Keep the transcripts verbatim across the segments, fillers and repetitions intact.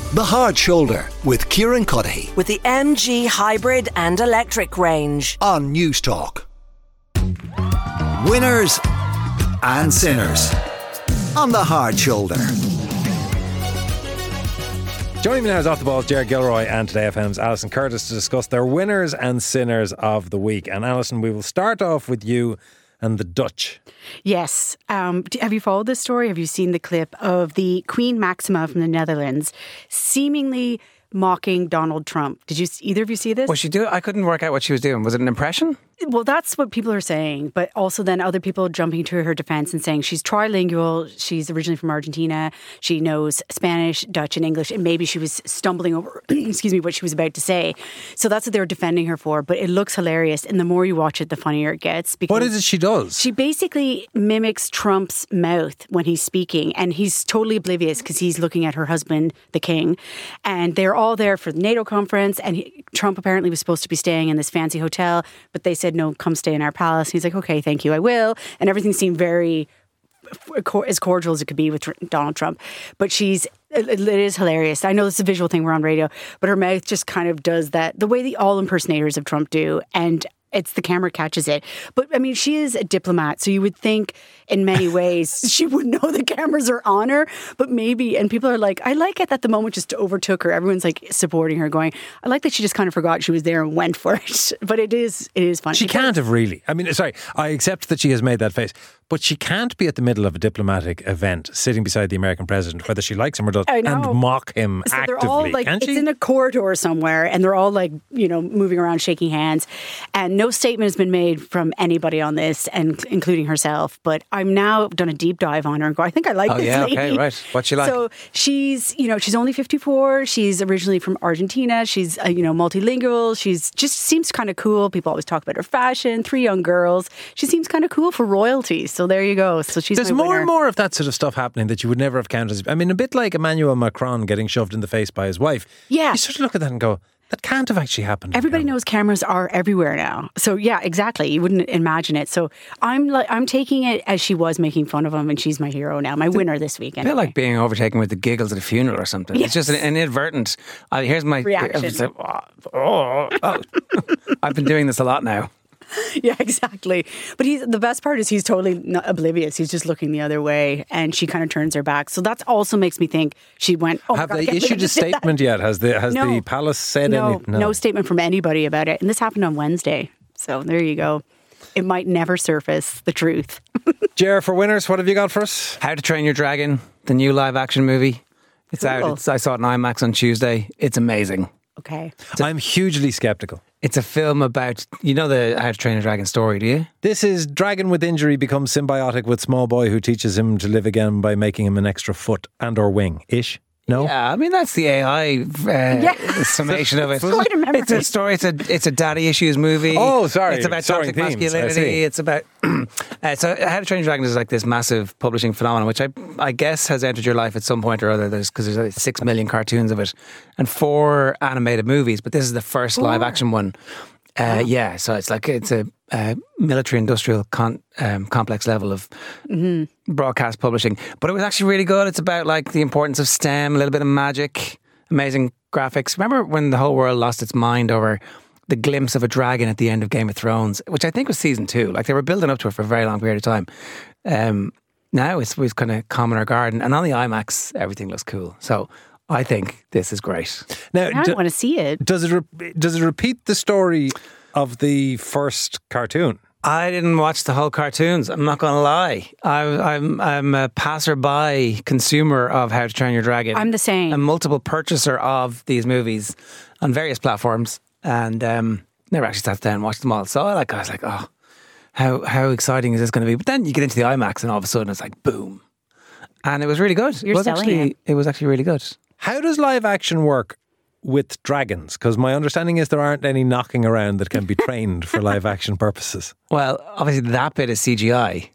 The Hard Shoulder with Kieran Cuddihy with the M G hybrid and electric range on News Talk. Winners and sinners on The Hard Shoulder. Joining me now is Off the Balls, Gerard Gilroy, and Today F M's Alison Curtis to discuss their winners and sinners of the week. And Alison, we will start off with you and the Dutch. Yes. Um, have you followed this story? Have you seen the clip of the Queen Maxima from the Netherlands seemingly mocking Donald Trump? Did you either of you see this? Was she doing? I couldn't work out what she was doing. Was it an impression? Well, that's what people are saying, but also then other people jumping to her defense and saying she's trilingual, she's originally from Argentina, she knows Spanish, Dutch and English, and maybe she was stumbling over, excuse me, what she was about to say. So that's what they were defending her for, but it looks hilarious, and the more you watch it, the funnier it gets. Because what is it she does? She basically mimics Trump's mouth when he's speaking, and he's totally oblivious because he's looking at her husband, the king, and they're all there for the NATO conference, and he, Trump apparently was supposed to be staying in this fancy hotel, but they said, no, come stay in our palace. He's like, okay, thank you, I will. And everything seemed very as cordial as it could be with Donald Trump. But she's, it is hilarious. I know this is a visual thing, we're on radio, but her mouth just kind of does that, the way the all impersonators of Trump do. And it's the camera catches it. But I mean, she is a diplomat, so you would think in many ways she would know the cameras are on her, but maybe, and people are like, I like it that the moment just overtook her. Everyone's like supporting her, going, I like that she just kind of forgot she was there and went for it. But it is, it is funny. She can't have really. I mean, sorry, I accept that she has made that face, but she can't be at the middle of a diplomatic event sitting beside the American president, whether she likes him or doesn't, and mock him so actively. They're all like, can't it's she? in a corridor somewhere, and they're all like, you know, moving around, shaking hands, and no statement has been made from anybody on this, and including herself. But I'm now done a deep dive on her and go, I think I like oh, this yeah, lady. okay, right. What's she like? So she's, you know, she's only fifty-four. She's originally from Argentina. She's, uh, you know, multilingual. She's just seems kind of cool. People always talk about her fashion. Three young girls. She seems kind of cool for royalty. So there you go. So she's There's my more winner. and more of that sort of stuff happening that you would never have counted as. I mean, a bit like Emmanuel Macron getting shoved in the face by his wife. Yeah. You sort of look at that and go, that can't have actually happened. Everybody knows cameras are everywhere now. So yeah, exactly. You wouldn't imagine it. So I'm like, I'm taking it as she was making fun of him, and she's my hero now, my winner this week. Anyway. A bit like being overtaken with the giggles at a funeral or something. Yes. It's just an inadvertent. Uh, here's my reaction. Like, oh, oh, oh. I've been doing this a lot now. Yeah, exactly. But he's the best part is he's totally not oblivious. He's just looking the other way, and she kind of turns her back. So that also makes me think she went. Oh, have my God, they issued a statement yet? Has the has no, the palace said no, anything? No, no statement from anybody about it. And this happened on Wednesday. So there you go. It might never surface the truth. Ger, for winners, what have you got for us? How to Train Your Dragon, the new live action movie. It's Cool. out. It's, I saw it in IMAX on Tuesday. It's amazing. Okay. I'm hugely sceptical. It's a film about, you know the How to Train a Dragon story, do you? This is dragon with injury becomes symbiotic with small boy who teaches him to live again by making him an extra foot and or wing. Ish? No? Yeah, I mean, that's the A I uh, Yeah. summation of it. Quite a memory. It's a story, it's a, it's a daddy issues movie. Oh, sorry. It's about Soaring toxic themes, I see. masculinity. It's about... uh, so How to Train Your Dragon is like this massive publishing phenomenon, which I I guess has entered your life at some point or other, because there's, there's like six million cartoons of it and four animated movies, but this is the first Four. live action one. Uh, yeah, so it's like it's a, a military-industrial con, um, complex level of mm-hmm. broadcast publishing. But it was actually really good. It's about like the importance of STEM, a little bit of magic, amazing graphics. Remember when the whole world lost its mind over the glimpse of a dragon at the end of Game of Thrones, which I think was season two. Like they were building up to it for a very long period of time. Um, now it's, it's kind of calm in our garden. And on the IMAX, everything looks cool. So I think this is great. Now, I do, want to see it. Does it re- does it repeat the story of the first cartoon? I didn't watch the whole cartoons. I'm not going to lie. I, I'm I'm a passerby consumer of How to Train Your Dragon. I'm the same. A multiple purchaser of these movies on various platforms, and um, never actually sat down and watched them all. So I like I was like, oh, how how exciting is this going to be? But then you get into the IMAX, and all of a sudden it's like boom, and it was really good. You're it was selling actually it. it was actually really good. How does live action work with dragons? Because my understanding is there aren't any knocking around that can be trained for live action purposes. Well, obviously that bit is C G I.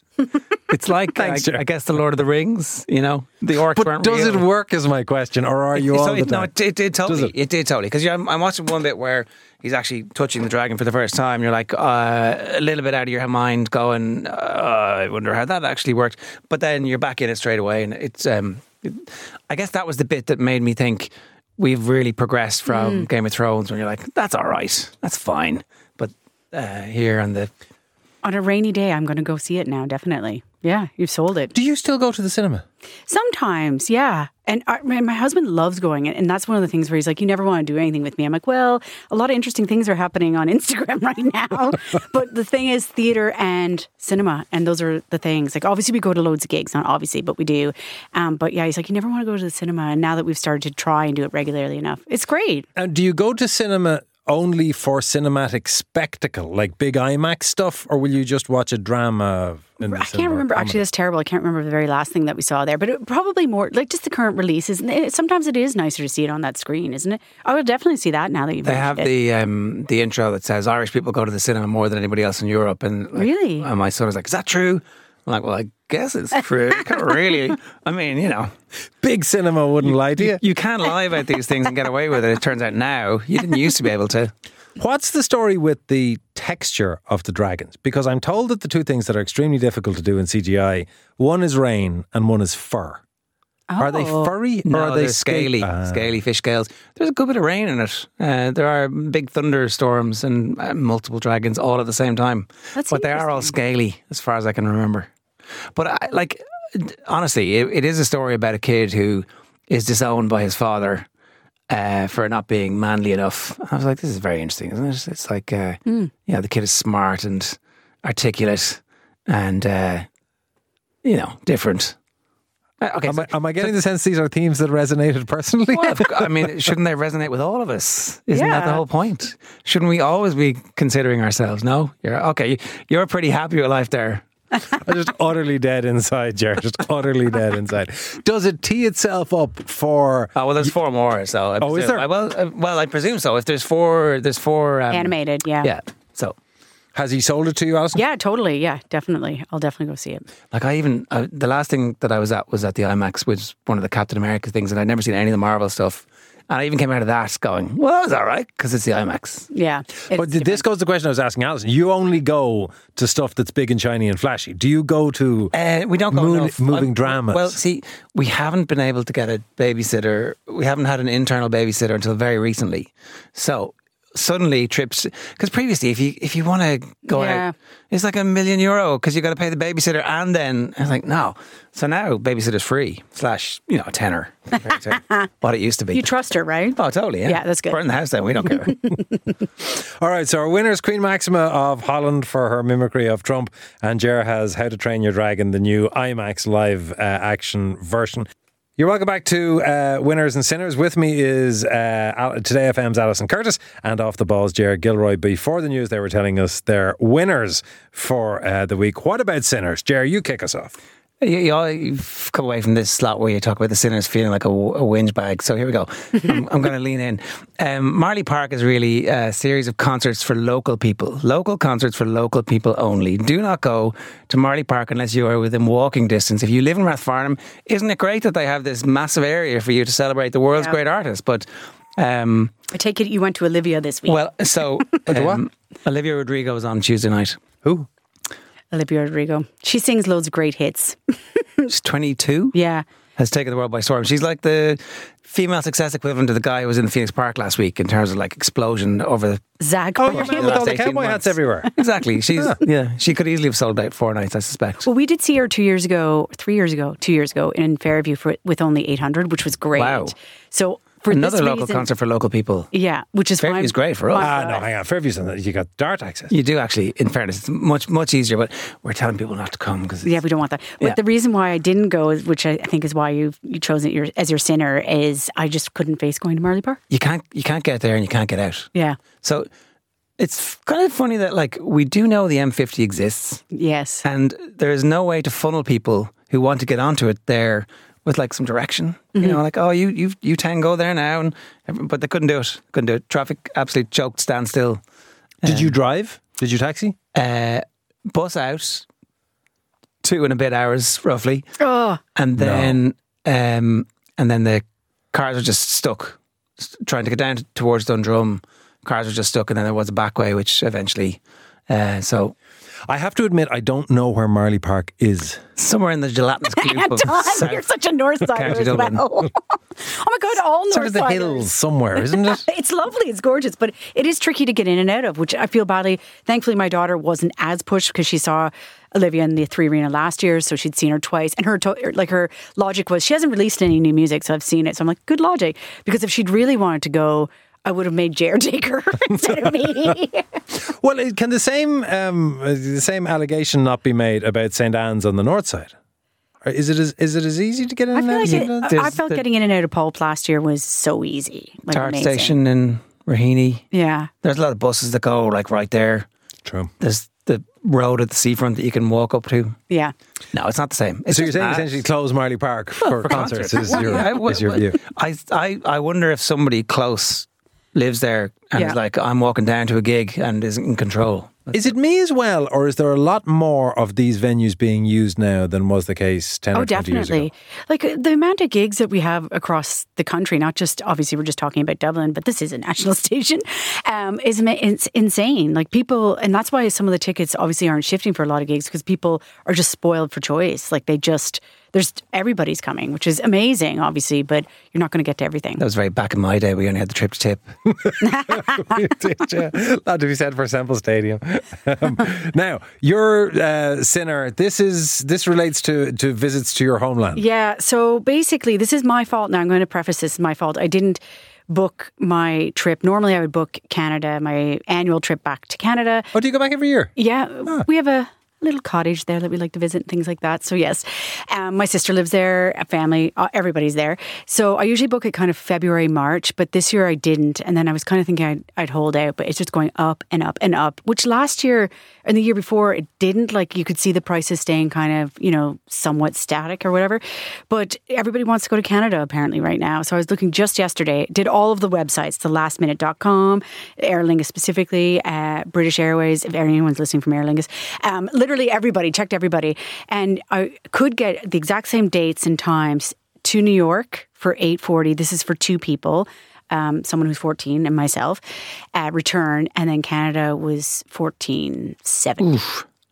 It's like, Thanks, I, I guess, the Lord of the Rings, you know, the orcs But weren't does real. it work is my question, or are you So all the it- time? No, it, it did totally. Does It? it? did totally. Because I'm, I'm watching one bit where he's actually touching the dragon for the first time. You're like uh, a little bit out of your mind going, uh, I wonder how that actually worked. But then you're back in it straight away. And it's um, I guess that was the bit that made me think we've really progressed from mm. Game of Thrones, when you're like, that's all right, that's fine. But uh, here on the... On a rainy day, I'm going to go see it now, definitely. Yeah, you've sold it. Do you still go to the cinema? Sometimes, yeah. And our, my, my husband loves going, and that's one of the things where he's like, you never want to do anything with me. I'm like, well, a lot of interesting things are happening on Instagram right now. But the thing is theatre and cinema, and those are the things. Like, obviously we go to loads of gigs, not obviously, but we do. Um, but yeah, he's like, you never want to go to the cinema. And now that we've started to try and do it regularly enough, it's great. And do you go to cinema only for cinematic spectacle, like big IMAX stuff, or will you just watch a drama in the I can't remember. Actually, that's terrible. I can't remember the very last thing that we saw there, but it, probably more like just the current releases. It, sometimes it is nicer to see it on that screen, isn't it? I would definitely see that now that you've They have it. the um, the intro that says Irish people go to the cinema more than anybody else in Europe. And like, really? And my son is like, is that true? I'm like, well, I guess it's true. You can't really. I mean, you know. Big cinema wouldn't lie to you. You can't lie about these things and get away with it. It turns out now. You didn't used to be able to. What's the story with the texture of the dragons? Because I'm told that the two things that are extremely difficult to do in C G I, one is rain and one is fur. Oh. Are they furry No, or are they they're scaly, uh, scaly fish scales. There's a good bit of rain in it. Uh, there are big thunderstorms and uh, multiple dragons all at the same time. That's but they are all scaly, as far as I can remember. But I, like, honestly, it, it is a story about a kid who is disowned by his father uh, for not being manly enough. I was like, this is very interesting, isn't it? It's like, uh, mm. you know, the kid is smart and articulate and, uh, you know, different. Okay, am, so, I, am I getting so, the sense these are themes that resonated personally? Well, I mean, shouldn't they resonate with all of us? Isn't yeah. that the whole point? Shouldn't we always be considering ourselves? No? You're okay. You're pretty happy with life there. I'm just utterly dead inside, Jared. Just utterly dead inside. Does it tee itself up for... Oh, well, there's four more, so... I oh, presume, is there? I, well, uh, well, I presume so. If there's four... There's four... Um, Animated, yeah. Yeah, so... Has he sold it to you, Alison? Yeah, totally. Yeah, definitely. I'll definitely go see it. Like I even... Uh, the last thing that I was at was at the IMAX, which was one of the Captain America things, and I'd never seen any of the Marvel stuff. And I even came out of that going, well, that was all right, because it's the IMAX. Yeah. But different. This goes to the question I was asking Alison. You only go to stuff that's big and shiny and flashy. Do you go to uh, we don't go moon, enough. moving uh, dramas? Well, see, we haven't been able to get a babysitter. We haven't had an internal babysitter until very recently. So suddenly trips, because previously if you if you want to go yeah. out, it's like a million euro because you got to pay the babysitter, and then I was like, no. So now babysitter's free slash you know a tenner compared to what it used to be. You trust her, right? Oh, totally. Yeah, yeah, that's good. Burn the house down. We don't care. All right. So our winner is Queen Maxima of Holland for her mimicry of Trump, and Ger has How to Train Your Dragon, the new IMAX live uh, action version. You're welcome back to uh, Winners and Sinners. With me is uh, Today F M's Alison Curtis and Off the Ball's Jared Gilroy. Before the news, they were telling us their winners for uh, the week. What about sinners? Jared, you kick us off. You, you, you've come away from this slot where you talk about the sinners feeling like a, a whinge bag. So here we go. I'm, I'm going to lean in. Um, Marley Park is really a series of concerts for local people. Local concerts for local people only. Do not go to Marley Park unless you are within walking distance. If you live in Rathfarnham, isn't it great that they have this massive area for you to celebrate the world's yeah. great artists? But um, I take it you went to Olivia this week. Well, so um, Olivia Rodrigo was on Tuesday night. Who? Olivia Rodrigo. She sings loads of great hits. She's twenty-two. Yeah. Has taken the world by storm. She's like the female success equivalent to the guy who was in Phoenix Park last week in terms of like explosion over the... Zach. Oh, you're with all the cowboy hats everywhere. Exactly. She's yeah. yeah. She could easily have sold out four nights, I suspect. Well, we did see her two years ago, three years ago, two years ago in Fairview for, with only eight hundred, which was great. Wow. So... For Another this local reason, concert for local people. Yeah, which is Fairview's great for us. Ah, no, hang on. Fairview's on that. You got dart access. You do actually. In fairness, it's much much easier. But we're telling people not to come because yeah, we don't want that. But yeah. the reason why I didn't go, which I think is why you you chose it your, as your sinner, is I just couldn't face going to Marley Park. You can't you can't get there and you can't get out. Yeah. So it's kind of funny that like we do know the M fifty exists. Yes. And there is no way to funnel people who want to get onto it there with like some direction, you mm-hmm. know, like, oh, you you you ten go there now, and but they couldn't do it. Couldn't do it. Traffic absolutely choked, standstill. Did um, you drive? Did you taxi? Uh, bus out, two and a bit hours roughly, oh, and then no. um, and then the cars were just stuck, trying to get down towards Dundrum. Cars were just stuck, and then there was a back way, which eventually, uh, so. I have to admit, I don't know where Marley Park is. Somewhere in the gelatinous cube of Anton, South you're such a North Sider County as Dublin. well. Oh my God, all North Sort of the Siders. hills somewhere, isn't it? It's lovely, it's gorgeous, but it is tricky to get in and out of, which I feel badly. Thankfully, my daughter wasn't as pushed because she saw Olivia in the Three Arena last year, so she'd seen her twice. And her to- like her logic was she hasn't released any new music, so I've seen it. So I'm like, good logic, because if she'd really wanted to go, I would have made Jer take her instead of me. Well, it- can the same um, the same allegation not be made about Saint Anne's on the north side? Or is it as is it as easy to get in I and feel out? like as it, Saint Anne's? I There's felt the- getting in and out of Pulp last year was so easy. Like Tart amazing. Station in Raheny. Yeah. There's a lot of buses that go like right there. True. There's the road at the seafront that you can walk up to. Yeah. No, it's not the same. It's So you're just saying mad. essentially close Marley Park for, concerts? Is your, I, is your view? I, I, I wonder if somebody close lives there and Yeah. is like, I'm walking down to a gig and isn't in control. Is it me as well, or is there a lot more of these venues being used now than was the case ten Oh, or twenty years definitely. ago? Like uh, the amount of gigs that we have across the country, not just obviously we're just talking about Dublin, but this is a national station, um, is ama- it's insane. Like people, and that's why some of the tickets obviously aren't shifting for a lot of gigs because people are just spoiled for choice. Like they just, there's everybody's coming, which is amazing, obviously, but you're not going to get to everything. That was very back in my day. We only had the trip to tip. Did you? That to be said for Semple Stadium. Um, now, you're uh, Sinner. This is this relates to, to visits to your homeland. Yeah. So basically, this is my fault. Now I'm going to preface this is my fault. I didn't book my trip. Normally, I would book Canada, my annual trip back to Canada. Oh, do you go back every year? Yeah, we have a little cottage there that we like to visit and things like that. So yes, um, my sister lives there, a family, uh, everybody's there. So I usually book it kind of February, March, but this year I didn't. And then I was kind of thinking I'd, I'd hold out, but it's just going up and up and up, which last year and the year before it didn't. Like you could see the prices staying kind of, you know, somewhat static or whatever. But everybody wants to go to Canada apparently right now. So I was looking just yesterday, did all of the websites, the last minute dot com, Aer Lingus specifically, uh, British Airways, if anyone's listening from Aer Lingus, um, literally everybody, checked everybody. And I could get the exact same dates and times to New York for eight forty. This is for two people. Um, someone who's fourteen and myself, uh, return, and then Canada was fourteen seventy.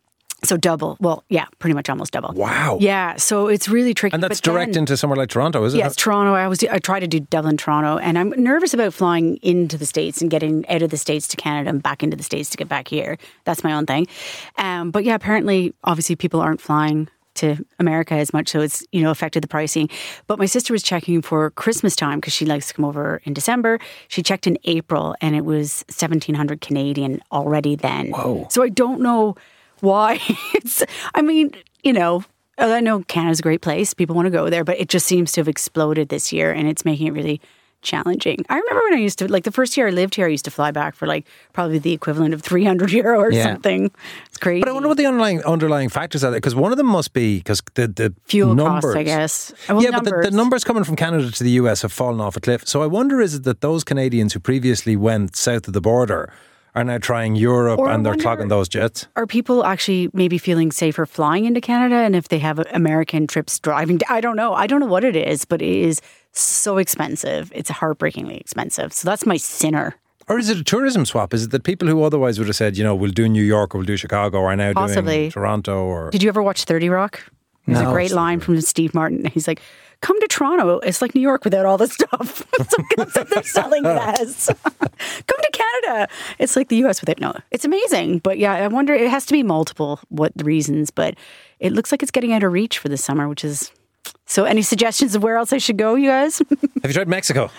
So double. Well, yeah, pretty much almost double. Wow. Yeah, so it's really tricky. And that's But direct then- into somewhere like Toronto, is it? Yes, Toronto. I was I try to do Dublin, Toronto, and I'm nervous about flying into the States and getting out of the States to Canada and back into the States to get back here. That's my own thing. Um, but yeah, apparently, obviously, people aren't flying to America as much, so it's, you know, affected the pricing. But my sister was checking for Christmas time because she likes to come over in December. She checked in April and it was seventeen hundred Canadian already then. Whoa. So I don't know why. It's, I mean, you know, I know Canada's a great place. People want to go there, but it just seems to have exploded this year and it's making it really challenging. I remember when I used to, like the first year I lived here, I used to fly back for like probably the equivalent of three hundred euro or Yeah. something. It's crazy. But I wonder what the underlying underlying factors are there, because one of them must be because the the Fuel numbers, costs, I guess. Well, yeah, but the, the numbers. numbers coming from Canada to the U S have fallen off a cliff. So I wonder, is it that those Canadians who previously went south of the border are now trying Europe Or I and they're wonder- clogging those jets? Are people actually maybe feeling safer flying into Canada? And if they have American trips driving, I don't know. I don't know what it is, but it is so expensive. It's heartbreakingly expensive. So that's my sinner. Or is it a tourism swap? Is it that people who otherwise would have said, you know, we'll do New York or we'll do Chicago are now Possibly. doing Toronto? Or Did you ever watch thirty Rock? There's No. a great line from Steve Martin. He's like, come to Toronto. It's like New York without all the stuff. So that's what they're selling it as. Come to Canada. It's like the U S without, no, it's amazing. But yeah, I wonder, it has to be multiple what the reasons, but it looks like it's getting out of reach for this summer, which is, so any suggestions of where else I should go, you guys? have you tried Mexico?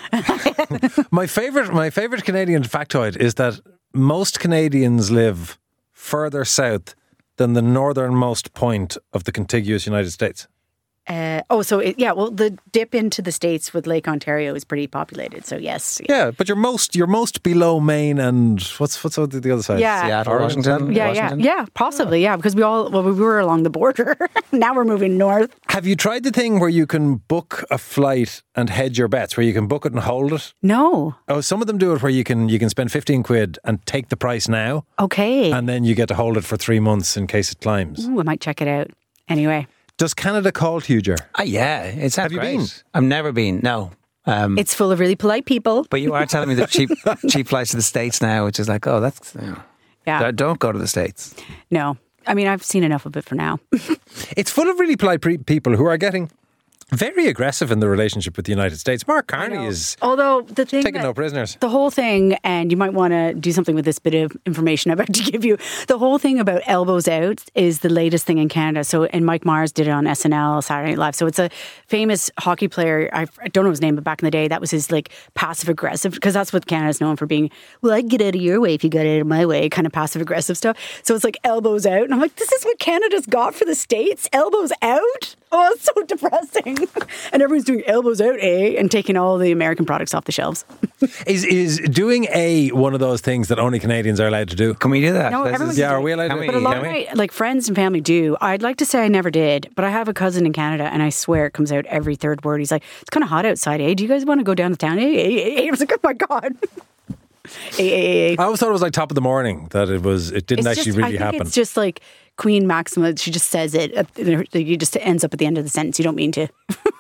my favorite, my favorite Canadian factoid is that most Canadians live further south than the northernmost point of the contiguous United States. Uh, oh, so it, yeah, well, the dip into the States with Lake Ontario is pretty populated. So yes. Yeah, but you're most you're most below Maine and what's what's on the other side? Yeah. Seattle, Oregon? Washington. Yeah, Washington. yeah, yeah, possibly, yeah, because we all, well, we were along the border. Now we're moving north. Have you tried the thing where you can book a flight and hedge your bets, where you can book it and hold it? No. Oh, some of them do it where you can you can spend fifteen quid and take the price now, Okay. and then you get to hold it for three months in case it climbs. Ooh, I might check it out. Anyway, Does Canada call to you, Ger? Ah, yeah, it sounds Have you great. been? I've never been, no. Um, it's full of really polite people. but you are telling me that cheap cheap flights to the States now, which is like, oh, that's... You know, Yeah. don't go to the States. No. I mean, I've seen enough of it for now. It's full of really polite pre- people who are getting very aggressive in the relationship with the United States. Mark Carney is Although the thing taking that- no prisoners. The whole thing, and you might want to do something with this bit of information I'm about to give you. The whole thing about elbows out is the latest thing in Canada. So, and Mike Myers did it on S N L, Saturday Night Live. So it's a famous hockey player. I, I don't know his name, but back in the day, that was his like passive aggressive, because that's what Canada's known for being. Well, I'd get out of your way if you got out of my way, kind of passive aggressive stuff. So it's like elbows out, and I'm like, this is what Canada's got for the States. Elbows out. Oh, it's so depressing. And everyone's doing elbows out, eh? And taking all the American products off the shelves. Is is doing a one of those things that only Canadians are allowed to do? Can we do that? No, This everyone is- Yeah, are we allowed Can to? we? But a lot Can of we? my like friends and family do. I'd like to say I never did, but I have a cousin in Canada, and I swear it comes out every third word. He's like, "It's kind of hot outside, eh? Do you guys want to go down to town? Eh, eh, eh, eh." I was like, "Oh my god." Eh, eh, eh, eh. I always thought it was like top of the morning, that it was. It didn't It's actually just- really I think happen. It's just like Queen Maxima. She just says it. uh, You just it ends up at the end of the sentence. You don't mean to.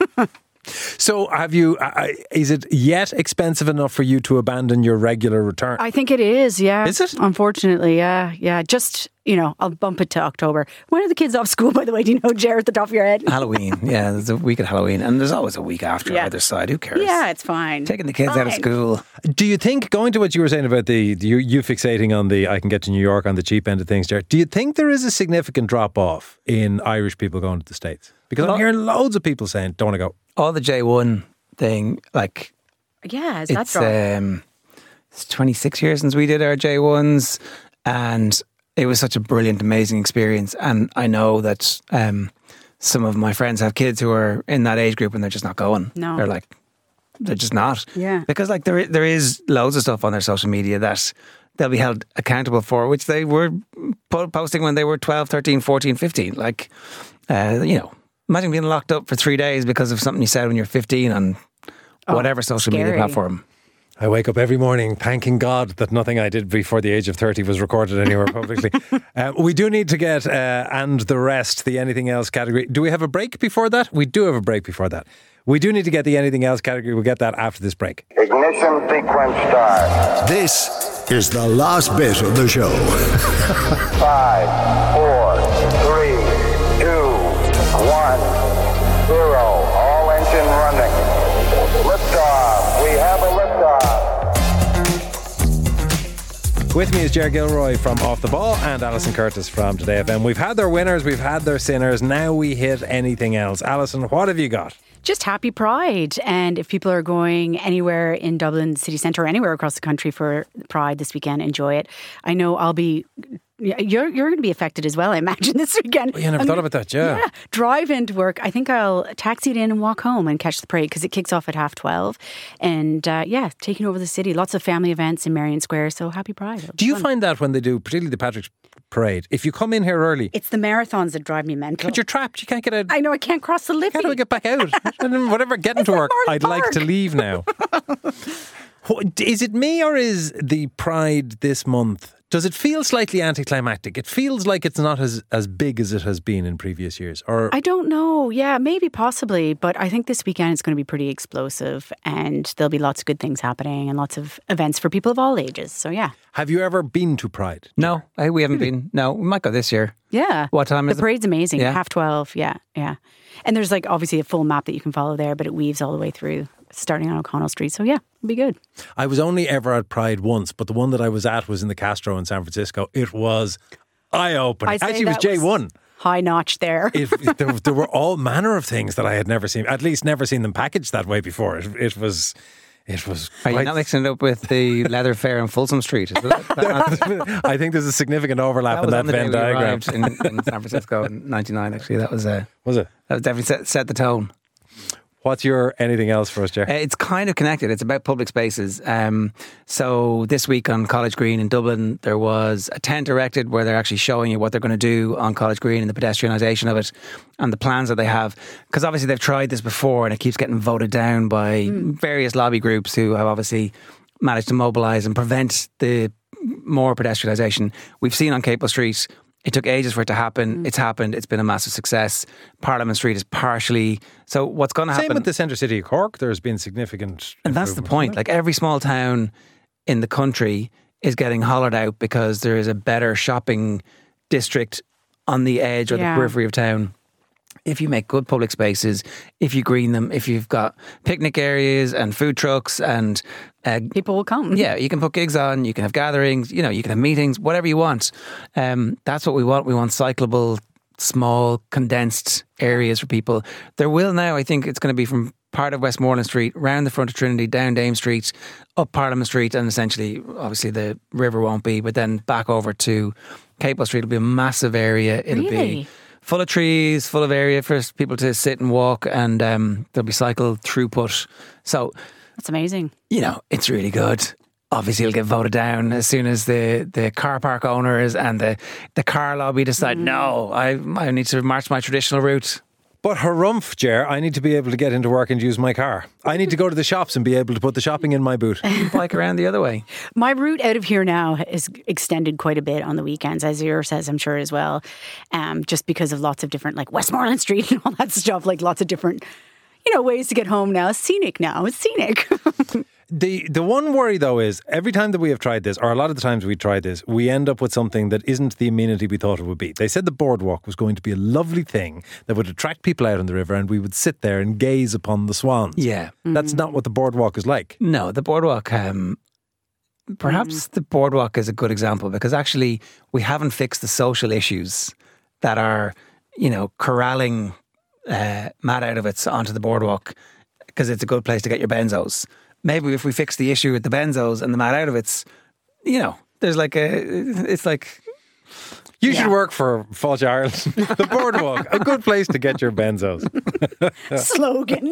So, have you? Uh, is it yet expensive enough for you to abandon your regular return? I think it is. Yeah. Is it? Unfortunately, yeah, yeah. Just you know, I'll bump it to October. When are the kids off school? By the way, do you know, Jared, at the top of your head? Halloween. Yeah, there's a week at Halloween, and there's always a week after Yeah. either side. Who cares? Yeah, it's fine. Taking the kids out of Fine. school. Do you think, going to what you were saying about the, the you, you fixating on the I can get to New York on the cheap end of things, Jared, do you think there is a significant drop off in Irish people going to the States? Because I'm Well- hearing loads of people saying, don't want to go. All the J one thing, like Yeah, is that it's drop? um, it's twenty-six years since we did our J ones, and it was such a brilliant, amazing experience. And I know that um, some of my friends have kids who are in that age group, and they're just not going. No. They're like, they're just not. Yeah. Because like there, there is loads of stuff on their social media that they'll be held accountable for, which they were po- posting when they were twelve, thirteen, fourteen, fifteen. Like, uh, you know, imagine being locked up for three days because of something you said when you're fifteen on whatever social media scary. platform. I wake up every morning thanking God that nothing I did before the age of thirty was recorded anywhere publicly. uh, we do need to get uh, and the rest, the anything else category. Do we have a break before that? We do have a break before that. We do need to get the anything else category. We'll get that after this break. Ignition sequence start. This is the last bit of the show. Five, four, three, two, one, zero. All engine running. Liftoff. We have a liftoff. With me is Ger Gilroy from Off the Ball and Alison Curtis from Today F M. We've had their winners, we've had their sinners. Now we hit anything else. Alison, what have you got? Just happy Pride. And if people are going anywhere in Dublin city centre or anywhere across the country for Pride this weekend, enjoy it. I know I'll be... You're you're going to be affected as well, I imagine, this weekend. Oh, yeah, I never I'm thought gonna- about that, yeah. Yeah, drive into work. I think I'll taxi it in and walk home and catch the parade because it kicks off at half twelve. And uh, yeah, taking over the city. Lots of family events in Marion Square. So happy Pride. It'll be Do you fun. find that when they do, particularly the Patrick's Parade, if you come in here early, It's the marathons that drive me mental. but you're trapped, you can't get out. I know I can't cross the Liffey. How do I get back out? And then whatever, getting to like work, Marley I'd like Park. to leave now. What- Is it me or is the Pride this month, does it feel slightly anticlimactic? It feels like it's not as, as big as it has been in previous years. Or I don't know. Yeah, maybe possibly. But I think this weekend it's going to be pretty explosive and there'll be lots of good things happening and lots of events for people of all ages. So yeah. have you ever been to Pride? No, I, we haven't been. No, we might go this year. Yeah. What time is the it? parade's amazing. Yeah. Half twelve. Yeah. Yeah. And there's like obviously a full map that you can follow there, but it weaves all the way through starting on O'Connell Street. So yeah, it'll be good. I was only ever at Pride once, but the one that I was at was in the Castro in San Francisco. It was eye-opening. I'd say Actually, it was that J one. High notch there. It, there, there were all manner of things that I had never seen, at least never seen them packaged that way before. It, it was... It was Are you quite- not mixing it up with the leather fair in Folsom Street? Is it? That, that, I think there's a significant overlap that in was that on the day Venn we diagram. arrived in, in San Francisco in ninety-nine, actually. That was, uh, Was it? that was definitely set, set the tone. What's your anything else for us, Jer? Uh, It's kind of connected. It's about public spaces. Um, so this week on College Green in Dublin, there was a tent erected where they're actually showing you what they're going to do on College Green and the pedestrianisation of it and the plans that they have. Because obviously they've tried this before and it keeps getting voted down by various lobby groups who have obviously managed to mobilise and prevent the more pedestrianisation. We've seen on Capel Street, it took ages for it to happen. It's happened. It's been a massive success. Parliament Street is partially... So what's going to happen... Same with the centre city of Cork. There's been significant... And that's the improvement. point. Like every small town in the country is getting hollowed out because there is a better shopping district on the edge or Yeah. the periphery of town. If you make good public spaces, if you green them, if you've got picnic areas and food trucks and uh, People will come. yeah, you can put gigs on, you can have gatherings, you know, you can have meetings, whatever you want. Um, that's what we want. We want cyclable, small, condensed areas for people. There will now, I think it's going to be from part of Westmoreland Street, round the front of Trinity, down Dame Street, up Parliament Street, and essentially, obviously the river won't be, but then back over to Capel Street. It'll be a massive area. It'll Really? be full of trees, full of area for people to sit and walk, and um, there'll be cycle throughput. So, That's amazing. you know, it's really good. Obviously, it'll get voted down as soon as the, the car park owners and the, the car lobby decide, no, I I need to march my traditional route. But harumph, Ger, I need to be able to get into work and use my car. I need to go to the shops and be able to put the shopping in my boot. Bike around the other way. My route out of here now is extended quite a bit on the weekends, as yours says, I'm sure as well. Um, just because of lots of different, like Westmoreland Street and all that stuff, like lots of different, you know, ways to get home now. It's scenic now. It's scenic. The the one worry though is every time that we have tried this, or a lot of the times we tried this, we end up with something that isn't the amenity we thought it would be. They said the boardwalk was going to be a lovely thing that would attract people out on the river and we would sit there and gaze upon the swans. Yeah. That's not what the boardwalk is like. No, the boardwalk, um, perhaps the boardwalk is a good example because actually we haven't fixed the social issues that are, you know, corralling uh, Matt Outowitz onto the boardwalk because it's a good place to get your benzos. Maybe if we fix the issue with the benzos and the Matt Outowitz, you know, there's like a, it's like... You should work for Fáilte Ireland. The boardwalk, a good place to get your benzos. Slogan.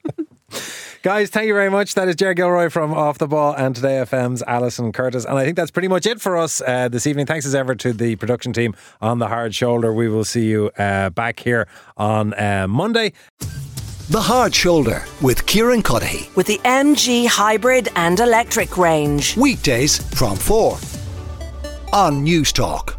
Guys, thank you very much. That is Ger Gilroy from Off the Ball and Today F M's Alison Curtis. And I think that's pretty much it for us uh, this evening. Thanks as ever to the production team on The Hard Shoulder. We will see you uh, back here on uh, Monday. The Hard Shoulder with Kieran Cuddihy. With the M G hybrid and electric range. Weekdays from four on News Talk.